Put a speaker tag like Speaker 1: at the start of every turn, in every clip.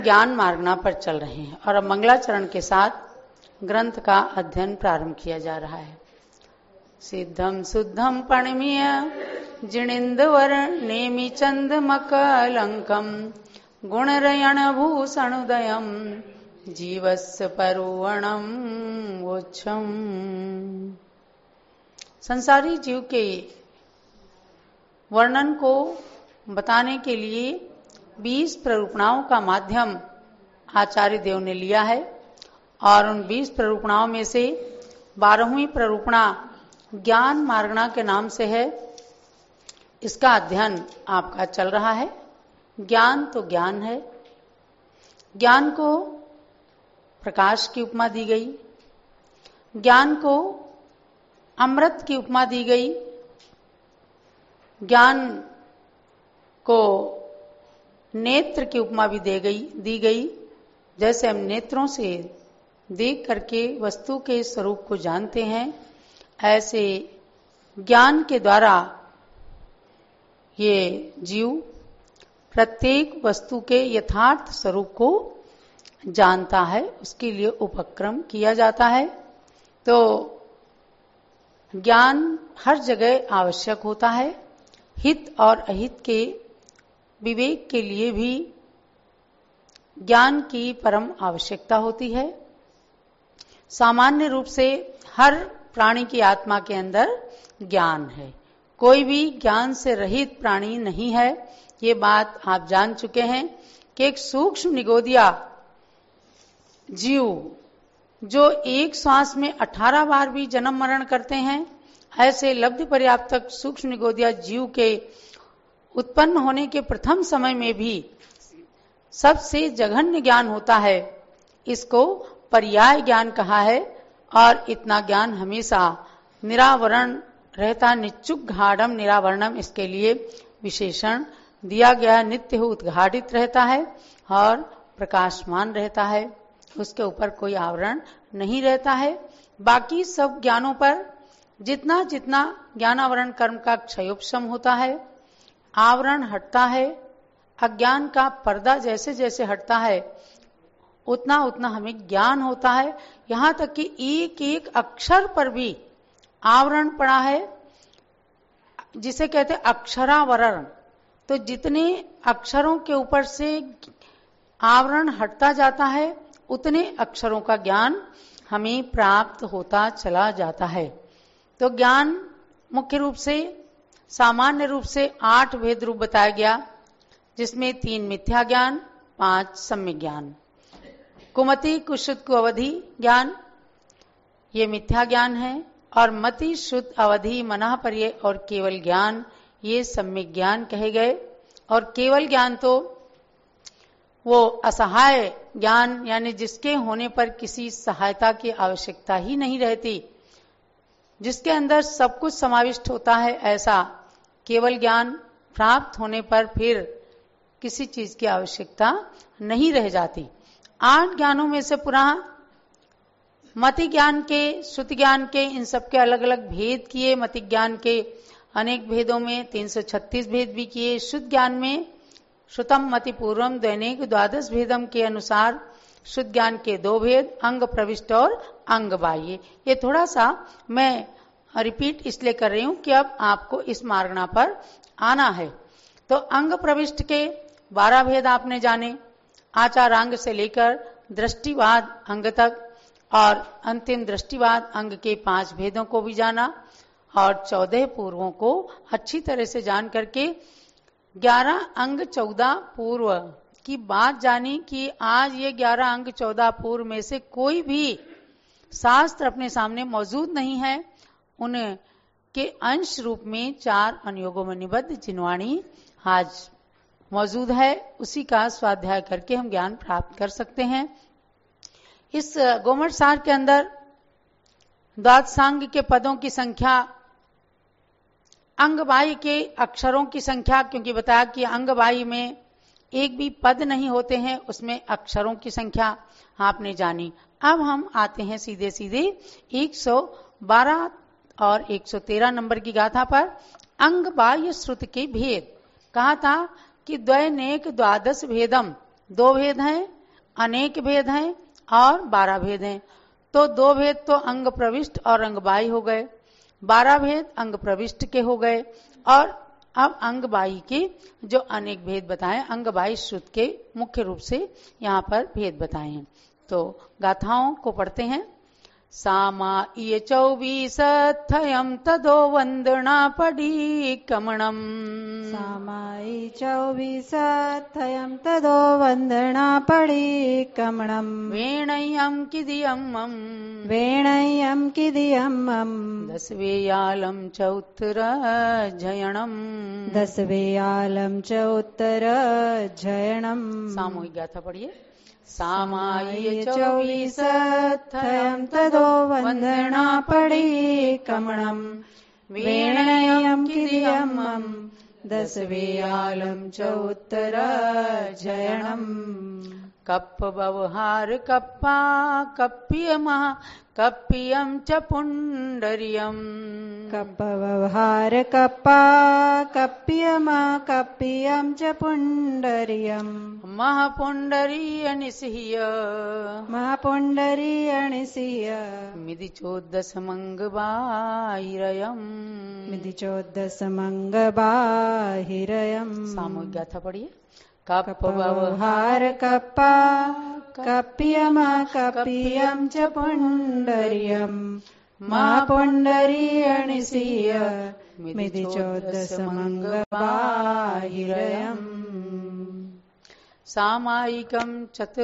Speaker 1: ज्ञान मार्गना पर चल रहे हैं और अब मंगलाचरण के साथ ग्रंथ का अध्ययन प्रारंभ किया जा रहा है। सिद्धम शुद्धम पणमीय जिणिंदवर नेमि चंद मकलंकम गुणरयण भूषणुदयम जीवस्य परुवणम वोच्छम। संसारी जीव के वर्णन को बताने के लिए 20 प्ररूपणाओं का माध्यम आचार्य देव ने लिया है और उन 20 प्ररूपणाओं में से 12वीं प्ररूपणा ज्ञान मार्गना के नाम से है। इसका अध्ययन आपका चल रहा है। ज्ञान तो ज्ञान है। ज्ञान को प्रकाश की उपमा दी गई, ज्ञान को अमृत की उपमा दी गई, ज्ञान को नेत्र की उपमा भी दी गई। जैसे हम नेत्रों से देख करके वस्तु के स्वरूप को जानते हैं, ऐसे ज्ञान के द्वारा ये जीव प्रत्येक वस्तु के यथार्थ स्वरूप को जानता है। उसके लिए उपक्रम किया जाता है। तो ज्ञान हर जगह आवश्यक होता है। हित और अहित के विवेक के लिए भी ज्ञान की परम आवश्यकता होती है। सामान्य रूप से हर प्राणी की आत्मा के अंदर ज्ञान है। कोई भी ज्ञान से रहित प्राणी नहीं है। ये बात आप जान चुके हैं कि एक सूक्ष्म निगोदिया जीव जो एक श्वास में 18 बार भी जन्म मरण करते हैं, ऐसे लब्धि पर्याप्तक सूक्ष्म निगोदिया जीव के उत्पन्न होने के प्रथम समय में भी सबसे जघन्य ज्ञान होता है। इसको पर्याय ज्ञान कहा है और इतना ज्ञान हमेशा निरावरण रहता। निच्चुक घाड़म निरावरणम, इसके लिए विशेषण दिया गया। नित्य उद्घाटित रहता है और प्रकाशमान रहता है। उसके ऊपर कोई आवरण नहीं रहता है। बाकी सब ज्ञानों पर जितना जितना ज्ञानावरण कर्म का क्षयोपशम होता है, आवरण हटता है, अज्ञान का पर्दा जैसे जैसे हटता है, उतना उतना हमें ज्ञान होता है। यहां तक कि एक एक अक्षर पर भी आवरण पड़ा है, जिसे कहते हैं अक्षरावरण। तो जितने अक्षरों के ऊपर से आवरण हटता जाता है, उतने अक्षरों का ज्ञान हमें प्राप्त होता चला जाता है। तो ज्ञान मुख्य रूप से सामान्य रूप से 8 भेद रूप बताया गया, जिसमें 3 मिथ्या ज्ञान, 5 सम्यक ज्ञान। कुमति कुशुद्ध को अवधि ज्ञान ये मिथ्या ज्ञान है, और मति शुद्ध अवधि मनः पर्य और केवल ज्ञान ये सम्यक ज्ञान कहे गए। और केवल ज्ञान तो वो असहाय ज्ञान, यानी जिसके होने पर किसी सहायता की आवश्यकता ही नहीं रहती, जिसके अंदर सब कुछ समाविष्ट होता है, ऐसा केवल ज्ञान प्राप्त होने पर फिर किसी चीज की आवश्यकता नहीं रह जाती। 8 ज्ञानों में से पुनः मति ज्ञान के, श्रुति ज्ञान के, इन सबके अलग अलग भेद किए। मति ज्ञान के अनेक भेदों में 336 भेद भी किए। शुद्ध ज्ञान में श्रुतम मति पूर्वम दैनिक 12 भेदम के अनुसार शुद्ध ज्ञान के 2 भेद, अंग प्रविष्ट और अंग बाह्य। ये थोड़ा सा मैं रिपीट इसलिए कर रही हूं कि अब आपको इस मार्गना पर आना है। तो अंग प्रविष्ट के 12 भेद आपने जाने, आचारांग से लेकर दृष्टिवाद अंग तक, और अंतिम दृष्टिवाद अंग के 5 भेदों को भी जाना, और 14 पूर्वों को अच्छी तरह से जान करके 11 अंग 14 पूर्व की बात जानी कि आज ये 11 अंग 14 पूर्व में से कोई भी शास्त्र अपने सामने मौजूद नहीं है। उनके अंश रूप में 4 अनुयोगों में निबद्ध जिनवाणी आज मौजूद है, उसी का स्वाध्याय करके हम ज्ञान प्राप्त कर सकते हैं। इस गोमठ सार के अंदर द्वादशांग के पदों की संख्या, अंगबाई के अक्षरों की संख्या, क्योंकि बताया कि अंगबाई में एक भी पद नहीं होते हैं, उसमें अक्षरों की संख्या आपने जानी। अब हम आते हैं सीधे सीधे 112 और 113 नंबर की गाथा पर। अंग बाह्य श्रुति के भेद कहा था कि द्वैनेक 12 भेदम 2 भेद हैं, अनेक भेद हैं और 12 भेद हैं। तो 2 भेद तो अंग प्रविष्ट और अंग बाह्य हो गए, 12 भेद अंग प्रविष्ट के हो गए, और अब अंग बाह्य के जो अनेक भेद बताए, अंग बाह्य श्रुत के मुख्य रूप से यहाँ पर भेद बताए हैं। तो गाथाओं को पढ़ते हैं। सामा इय 24 तदो वंदना पड़ी कमणम।
Speaker 2: सामाई 24 तदो वंदना पड़ी कमणम।
Speaker 1: वेणय्यम किदियम्मम।
Speaker 2: वेणय्यम किदियम्मम।
Speaker 1: दशवेयालम च उत्तर जयणम।
Speaker 2: दशवेयालम च उत्तर जयणम।
Speaker 1: सामूहिक गाथा पढ़िए। सामाय
Speaker 2: 24 तदो वंदना पड़ी कमणम। वेणय्यम किदियम्मम। दशवेयालम च उत्तर जयणम।
Speaker 1: कप्प व्यवहार कप्पा कप्पियम कप्पियम च पुंडरियम।
Speaker 2: कप्प व्यवहार कप्पा कप्पियम कप्पियम च पुंडरियम।
Speaker 1: महापुंडरीय निसिह्य।
Speaker 2: महापुंडरीय निसिह्य।
Speaker 1: मिदि 14 मंग बाहिरयम।
Speaker 2: मिदि 14 मंग बाहिरयम।
Speaker 1: सामूहिक गाथा पढ़िए। कप्प
Speaker 2: व्यवहार कप्पा कप्पियम कप्पियम च पुंडरियम। महापुंडरीय निसिह्य। मिदि 14 मंग बाहिरयम।
Speaker 1: सामायिकं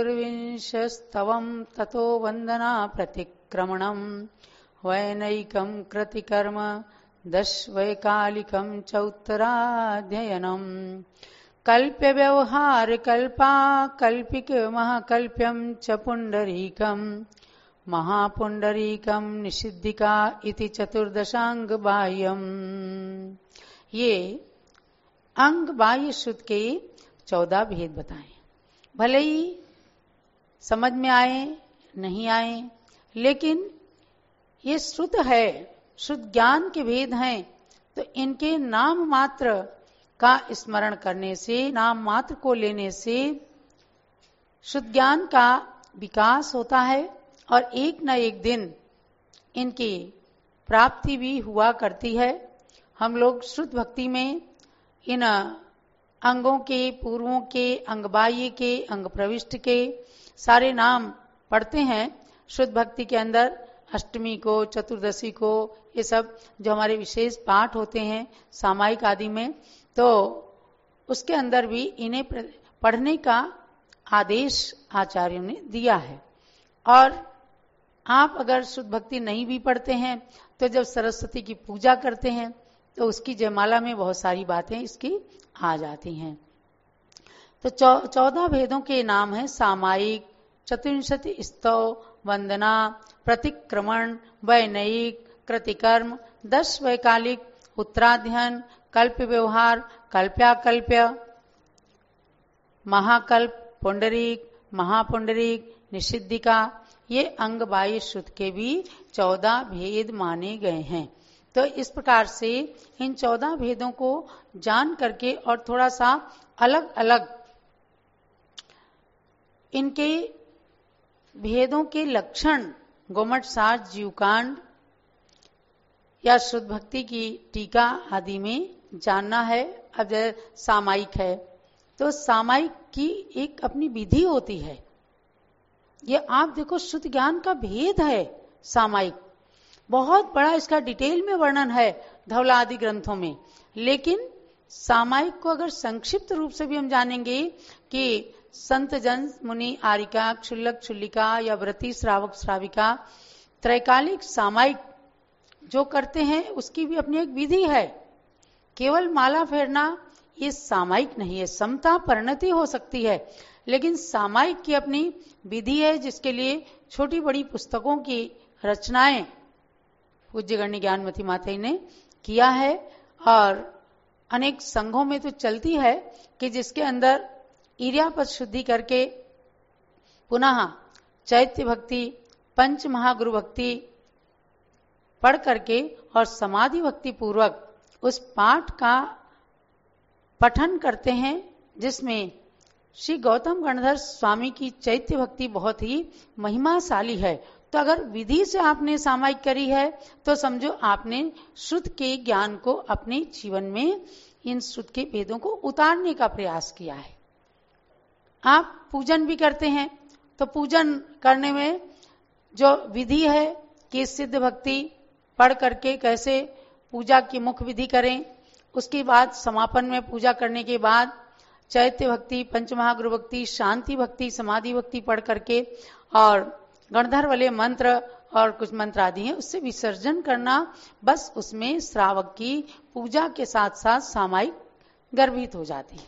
Speaker 1: 24 ततो वंदना प्रतिक्रमणम। वैनैकं कृतिकर्म 10 वैकालिकं च उत्तराध्ययनम। कल्प्य व्यवहार कल्पा कल्पिक महाकल्प्यं च पुंडरीकम। महापुंडरीकम निषिद्धिका इति 14 बाह्यम। ये अंग बाह्य श्रुत के 14 भेद बताए। भले ही समझ में आए नहीं आए, लेकिन ये श्रुत है, शुद्ध ज्ञान के भेद हैं, तो इनके नाम मात्र का स्मरण करने से, नाम मात्र को लेने से शुद्ध ज्ञान का विकास होता है और एक न एक दिन इनकी प्राप्ति भी हुआ करती है। हम लोग शुद्ध भक्ति में इन अंगों के, पूर्वों के, अंग बाह्य के, अंग प्रविष्ट के सारे नाम पढ़ते हैं। शुद्ध भक्ति के अंदर अष्टमी को, चतुर्दशी को, ये सब जो हमारे विशेष पाठ होते हैं सामायिक आदि में, तो उसके अंदर भी इन्हें पढ़ने का आदेश आचार्यों ने दिया है। और आप अगर शुद्ध भक्ति नहीं भी पढ़ते हैं तो जब सरस्वती की पूजा करते हैं तो उसकी जयमाला में बहुत सारी बातें इसकी आ जाती हैं। तो 14 भेदों के नाम हैं सामायिक, 24 स्तव, वंदना, प्रतिक्रमण, वैनयिक, कृतिकर्म, 10 वैकालिक, उत्तराध्ययन, कल्प व्यवहार, कल्प्याकल्प्य, महाकल्प, पुंडरीक, महापुंडरीक, निषिद्धिका, ये अंग बाह्य श्रुत के भी 14 भेद माने गए हैं। तो इस प्रकार से इन 14 भेदों को जान करके और थोड़ा सा अलग अलग इनके भेदों के लक्षण गोमठ सार, जीवकांड या शुद्ध भक्ति की टीका आदि में जानना है। अब सामायिक है तो सामायिक की एक अपनी विधि होती है। ये आप देखो शुद्ध ज्ञान का भेद है सामायिक, बहुत बड़ा इसका डिटेल में वर्णन है धवला आदि ग्रंथों में। लेकिन सामायिक को अगर संक्षिप्त रूप से भी हम जानेंगे कि संत जन मुनि आरिका, क्षुल्लक क्षुल्लिका या व्रती श्रावक श्राविका त्रैकालिक सामायिक जो करते हैं उसकी भी अपनी एक विधि है। केवल माला फेरना ये सामायिक नहीं है, समता परिणति हो सकती है, लेकिन सामायिक की अपनी विधि है जिसके लिए छोटी बड़ी पुस्तकों की रचनाएं पूज्य गण्य ज्ञानमती माता ने किया है। और अनेक संघों में तो चलती है कि जिसके अंदर इर्यापद शुद्धि करके पुनः चैत्य भक्ति, पंच महागुरु भक्ति पढ़ करके और समाधि भक्ति पूर्वक उस पाठ का पठन करते हैं जिसमें श्री गौतम गणधर स्वामी की चैत्य भक्ति बहुत ही महिमाशाली है। तो अगर विधि से आपने सामायिक करी है तो समझो आपने शुद्ध के ज्ञान को अपने जीवन में इन शुद्ध के भेदों को उतारने का प्रयास किया है। आप पूजन भी करते हैं तो पूजन करने में जो विधि है कि सिद्ध भक्ति पढ़ करके कैसे पूजा की मुख्य विधि करें, उसके बाद समापन में पूजा करने के बाद चैत्य भक्ति, पंचमहागुरु भक्ति, शांति भक्ति, समाधि भक्ति पढ़ करके और गणधर वाले मंत्र और कुछ मंत्र आदि हैं उससे विसर्जन करना, बस उसमें श्रावक की पूजा के साथ साथ सामायिक गर्भित हो जाती है।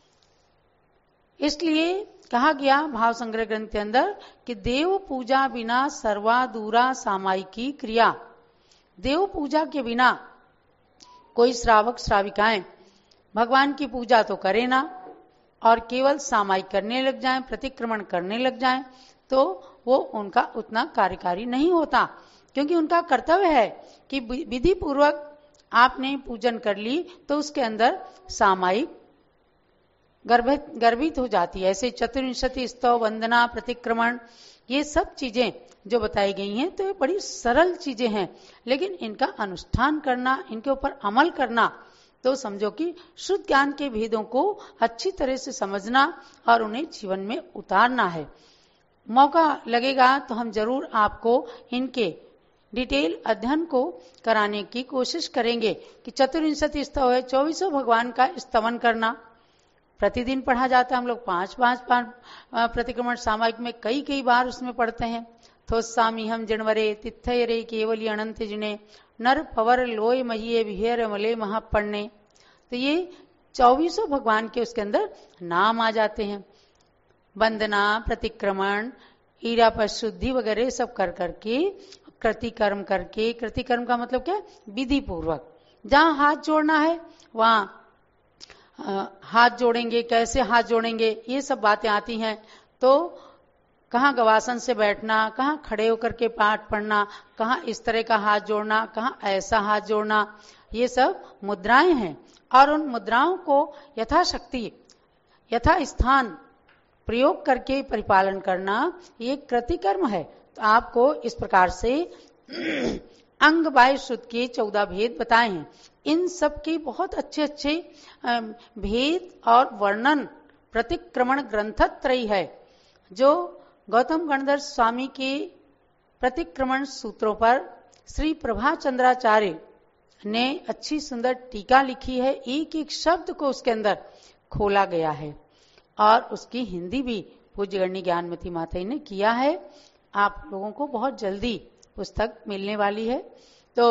Speaker 1: इसलिए कहा गया भाव संग्रह ग्रंथ के अंदर कि देव पूजा बिना सर्वाधूरा सामायिकी क्रिया। देव पूजा के बिना कोई श्रावक श्राविकाएं भगवान की पूजा तो करे ना और केवल सामायिक करने लग जाएं, प्रतिक्रमण करने लग जाएं, तो वो उनका उतना कार्यकारी नहीं होता, क्योंकि उनका कर्तव्य है कि विधि पूर्वक आपने पूजन कर ली तो उसके अंदर सामायिक गर्भित हो जाती है। ऐसे चतुर्विंशति स्तव, वंदना, प्रतिक्रमण, ये सब चीजें जो बताई गई हैं तो ये बड़ी सरल चीजें हैं, लेकिन इनका अनुष्ठान करना, इनके ऊपर अमल करना, तो समझो कि शुद्ध ज्ञान के भेदों को अच्छी तरह से समझना और उन्हें जीवन में उतारना है। मौका लगेगा तो हम जरूर आपको इनके डिटेल अध्ययन को कराने की कोशिश करेंगे कि चतुर्विंशति स्तव है, 24 भगवान का स्तवन करना प्रतिदिन पढ़ा जाता है। हम लोग 5 प्रतिक्रमण सामायिक में कई बार उसमें पढ़ते हैं। थोस्सामी हम जिणवरे तिथयरे केवली अनंत जिने नर पवर लोय महिये विहेर मले महापण्णे। तो ये 24 भगवान के उसके अंदर नाम आ जाते हैं। वंदना, प्रतिक्रमण, ईरा पर शुद्धि वगैरह सब कर करके कृतिकर्म करके, कृतिकर्म का मतलब क्या, विधि पूर्वक जहां हाथ जोड़ना है वहां हाथ जोड़ेंगे, कैसे हाथ जोड़ेंगे, ये सब बातें आती हैं। तो कहाँ गवासन से बैठना, कहाँ खड़े होकर के पाठ पढ़ना, कहाँ इस तरह का हाथ जोड़ना, कहाँ ऐसा हाथ जोड़ना, ये सब मुद्राएं हैं और उन मुद्राओं को यथाशक्ति यथा स्थान प्रयोग करके परिपालन करना ये कृतिकर्म है। तो आपको इस प्रकार से अंग बाह्य शुद्ध के 14 भेद बताए हैं। इन सब के बहुत अच्छे भेद और वर्णन प्रतिक्रमण ग्रंथत्रयी है, जो गौतम गणधर स्वामी के प्रतिक्रमण सूत्रों पर श्री प्रभाचंद्राचार्य ने अच्छी सुंदर टीका लिखी है। एक एक शब्द को उसके अंदर खोला गया है और उसकी हिंदी भी पूज्य गणनी ज्ञानमती माता ने किया है। आप लोगों को बहुत जल्दी पुस्तक मिलने वाली है। तो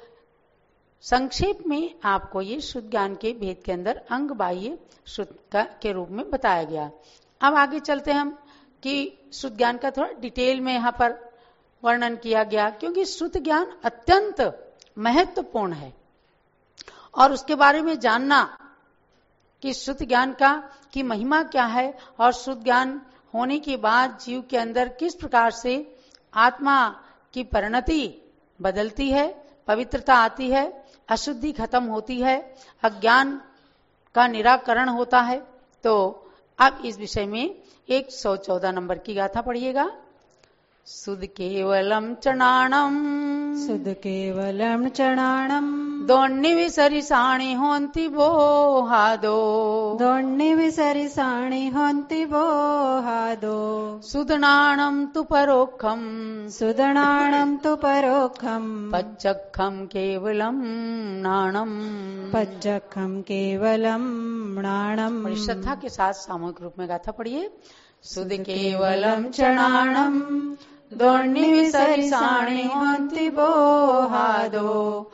Speaker 1: संक्षेप में आपको ये शुद्ध ज्ञान के भेद के अंदर अंग बाह्य शुद्ध के रूप में बताया गया। अब आगे चलते हम कि शुद्ध ज्ञान का थोड़ा डिटेल में यहाँ पर वर्णन किया गया, क्योंकि शुद्ध ज्ञान अत्यंत महत्वपूर्ण है और उसके बारे में जानना कि शुद्ध ज्ञान की महिमा क्या है और शुद्ध ज्ञान होने के बाद जीव के अंदर किस प्रकार से आत्मा की परिणति बदलती है, पवित्रता आती है, अशुद्धि खत्म होती है, अज्ञान का निराकरण होता है। तो अब इस विषय में 114 नंबर की गाथा पढ़िएगा। सुध केवलम चणाणम,
Speaker 2: सुध केवलम चणाणम,
Speaker 1: दोण्णि विसरिसाणि होन्ति बोहादो,
Speaker 2: दोण्णि विसरिसाणि होन्ति बोहादो,
Speaker 1: सुदनाणम तु परोक्षम,
Speaker 2: सुदनाणम तु परोक्षम,
Speaker 1: पच्चखम केवलम नाणम,
Speaker 2: पच्चखम केवलम नाणम।
Speaker 1: बड़ी श्रद्धा के साथ सामूहिक रूप में गाथा पढ़िए। सुध केवलम चणाणम, दोण्णि विसरिसाणि होन्ति बोहादो,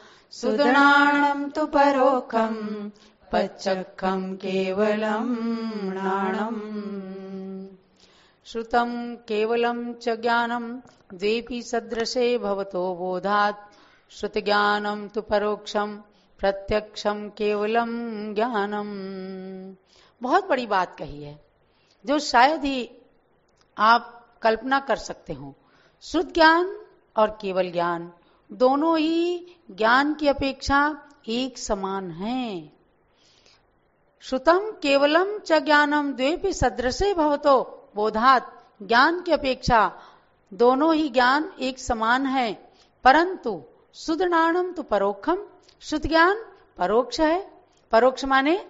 Speaker 1: सुदनाणम तु परोक्षम, पच्चखम केवलम नाणम। श्रुतम केवलम च ज्ञानम, द्वेपि सदृशे भवतो बोधात्, श्रुत ज्ञानम तु परोक्षम, प्रत्यक्षम केवलम ज्ञानम। बहुत बड़ी बात कही है जो शायद ही आप कल्पना कर सकते हो। शुद्ध ज्ञान और केवल ज्ञान दोनों ही ज्ञान की अपेक्षा एक समान हैं। श्रुतम केवलम च ज्ञानम द्वेपि सदृशे भवतो बोधात। ज्ञान की अपेक्षा दोनों ही ज्ञान एक समान है, परंतु सुदृणाणम तो परोक्षम, शुद्ध ज्ञान परोक्ष है। परोक्ष माने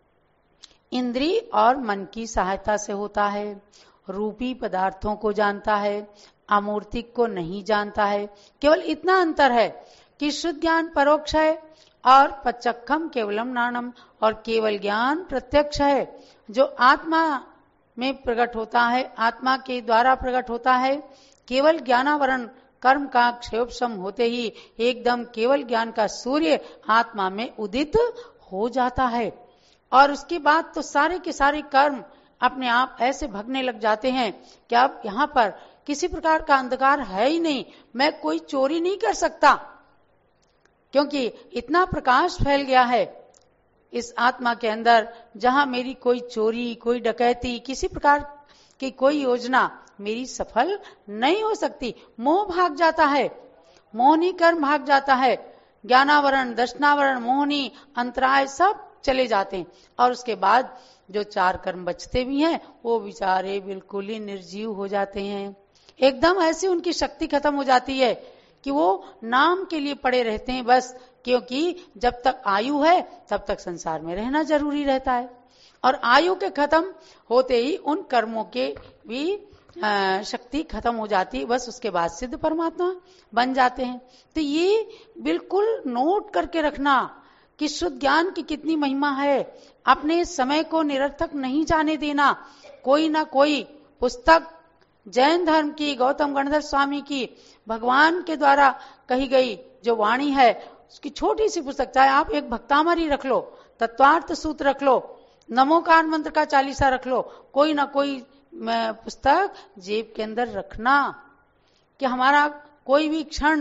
Speaker 1: इंद्रिय और मन की सहायता से होता है, रूपी पदार्थों को जानता है, अमूर्तिक को नहीं जानता है। केवल इतना अंतर है कि शुद्ध ज्ञान परोक्ष है और पचक्खम केवलम नाणम, और केवल ज्ञान प्रत्यक्ष है जो आत्मा में प्रकट होता है, आत्मा के द्वारा प्रकट होता है। केवल ज्ञानावरण कर्म का क्षयोपशम होते ही एकदम केवल ज्ञान का सूर्य आत्मा में उदित हो जाता है, और उसके बाद तो सारे के सारे कर्म अपने आप ऐसे भगने लग जाते हैं कि अब यहाँ पर किसी प्रकार का अंधकार है ही नहीं, मैं कोई चोरी नहीं कर सकता, क्योंकि इतना प्रकाश फैल गया है इस आत्मा के अंदर, जहां मेरी कोई चोरी, कोई डकैती, किसी प्रकार की कोई योजना मेरी सफल नहीं हो सकती। मोह भाग जाता है, मोहनी कर्म भाग जाता है, ज्ञानावरण, दर्शनावरण, मोहनी अंतराय सब चले जाते हैं, और उसके बाद जो चार कर्म बचते भी हैं वो बेचारे बिल्कुल ही निर्जीव हो जाते हैं। एकदम ऐसी उनकी शक्ति खत्म हो जाती है कि वो नाम के लिए पड़े रहते हैं बस, क्योंकि जब तक आयु है तब तक संसार में रहना जरूरी रहता है, और आयु के खत्म होते ही उन कर्मों के भी शक्ति खत्म हो जाती है, बस उसके बाद सिद्ध परमात्मा बन जाते हैं। तो ये बिल्कुल नोट करके रखना कि शुद्ध ज्ञान की कितनी महिमा है। अपने समय को निरर्थक नहीं जाने देना। कोई ना कोई पुस्तक जैन धर्म की, गौतम गणधर स्वामी की, भगवान के द्वारा कही गई जो वाणी है, उसकी छोटी सी पुस्तक, चाहे आप एक भक्तामरी रख लो, तत्वार्थ सूत्र रख लो, नमोकार मंत्र का 40 रख लो, कोई ना कोई पुस्तक जेब के अंदर रखना, कि हमारा कोई भी क्षण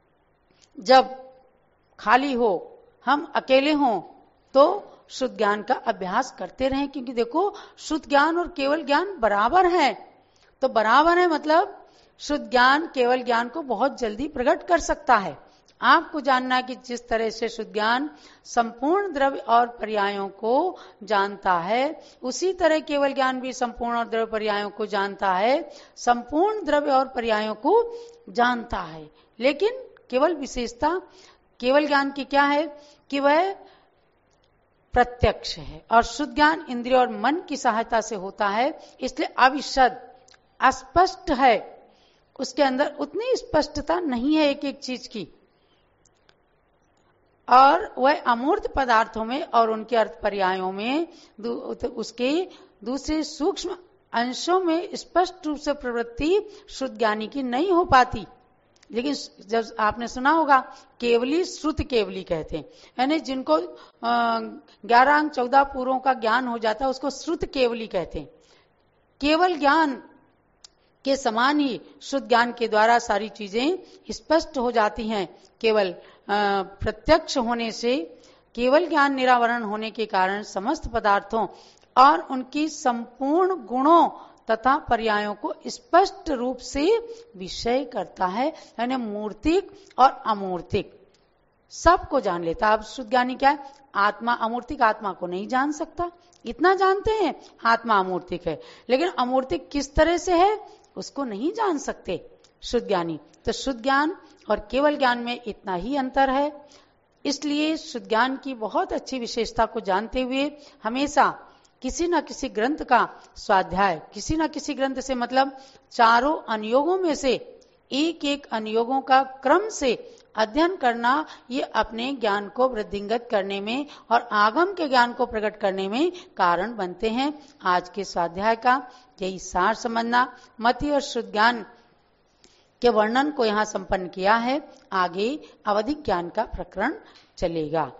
Speaker 1: जब खाली हो, हम अकेले हों, तो शुद्ध ज्ञान का अभ्यास करते रहें। क्योंकि देखो, शुद्ध ज्ञान और केवल ज्ञान बराबर है, तो बराबर है मतलब शुद्ध ज्ञान केवल ज्ञान को बहुत जल्दी प्रकट कर सकता है। आपको जानना है कि जिस तरह से शुद्ध ज्ञान संपूर्ण द्रव्य और पर्यायों को जानता है, उसी तरह केवल ज्ञान भी संपूर्ण और द्रव्य पर्यायों को जानता है, संपूर्ण द्रव्य और पर्यायों को जानता है। लेकिन केवल विशेषता केवल ज्ञान की क्या है कि वह प्रत्यक्ष है, और शुद्ध ज्ञान इंद्रिय और मन की सहायता से होता है, इसलिए अविशद अस्पष्ट है, उसके अंदर उतनी स्पष्टता नहीं है एक एक चीज की, और वह अमूर्त पदार्थों में और उनके अर्थ पर्यायों में उसके दूसरे सूक्ष्म अंशों में स्पष्ट रूप से प्रवृत्ति शुद्ध ज्ञानी की नहीं हो पाती। लेकिन जब आपने सुना होगा केवली श्रुत केवली कहते हैं, यानी जिनको 11 अंग 14 पूर्वों का ज्ञान हो जाता है उसको श्रुत केवली कहते हैं। केवल ज्ञान के समान ही शुद्ध ज्ञान के द्वारा सारी चीजें स्पष्ट हो जाती हैं। केवल प्रत्यक्ष होने से, केवल ज्ञान निरावरण होने के कारण समस्त पदार्थों और उनकी संपूर्ण गुणों तथा पर्यायों को स्पष्ट रूप से विषय करता है, यानी मूर्तिक और अमूर्तिक सबको जान लेता है। अब शुद्ध ज्ञानी क्या है? आत्मा अमूर्तिक आत्मा को नहीं जान सकता, इतना जानते हैं आत्मा अमूर्तिक है, लेकिन अमूर्तिक किस तरह से है उसको नहीं जान सकते शुद्ध ज्ञानी। तो शुद्ध ज्ञान और केवल ज्ञान में इतना ही अंतर है। इसलिए शुद्ध ज्ञान की बहुत अच्छी विशेषता को जानते हुए हमेशा किसी न किसी ग्रंथ का स्वाध्याय, किसी न किसी ग्रंथ से मतलब चारों अनुयोगों में से एक एक अनुयोगों का क्रम से अध्ययन करना, ये अपने ज्ञान को वृद्धिंगत करने में और आगम के ज्ञान को प्रकट करने में कारण बनते हैं। आज के स्वाध्याय का यही सार समझना। मति और शुद्ध ज्ञान के वर्णन को यहाँ संपन्न किया है, आगे अवधिक ज्ञान का प्रकरण चलेगा।